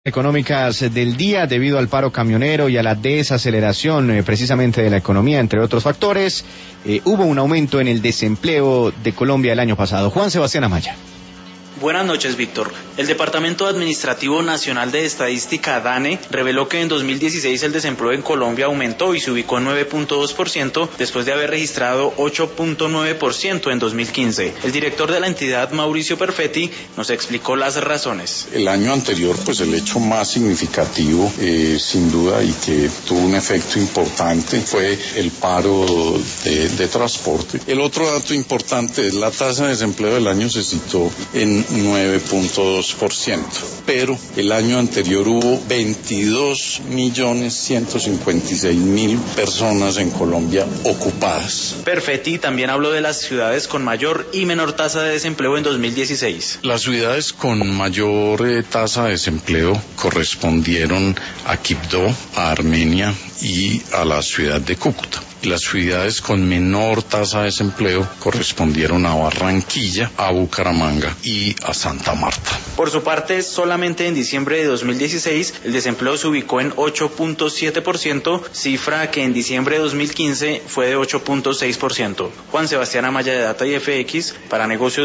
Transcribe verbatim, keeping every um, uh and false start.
Económicas del día debido al paro camionero y a la desaceleración eh, precisamente de la economía, entre otros factores, eh, hubo un aumento en el desempleo de Colombia el año pasado. Juan Sebastián Amaya. Buenas noches, Víctor. El Departamento Administrativo Nacional de Estadística, DANE, reveló que en dos mil dieciséis el desempleo en Colombia aumentó y se ubicó en nueve punto dos por ciento después de haber registrado ocho punto nueve por ciento en dos mil quince. El director de la entidad, Mauricio Perfetti, nos explicó las razones. El año anterior, pues el hecho más significativo, eh, sin duda, y que tuvo un efecto importante, fue el paro de, de transporte. El otro dato importante es la tasa de desempleo del año se situó en nueve punto dos por ciento, pero el año anterior hubo veintidós millones ciento cincuenta y seis mil personas en Colombia ocupadas. Perfetti también habló de las ciudades con mayor y menor tasa de desempleo en dos mil dieciséis. Las ciudades con mayor eh, tasa de desempleo correspondieron a Quibdó, a Armenia y a la ciudad de Cúcuta. Las ciudades con menor tasa de desempleo correspondieron a Barranquilla, a Bucaramanga y a Santa Marta. Por su parte, solamente en diciembre de dos mil dieciséis el desempleo se ubicó en ocho punto siete por ciento, cifra que en diciembre de dos mil quince fue de ocho punto seis por ciento. Juan Sebastián Amaya de Data y F X para Negocios.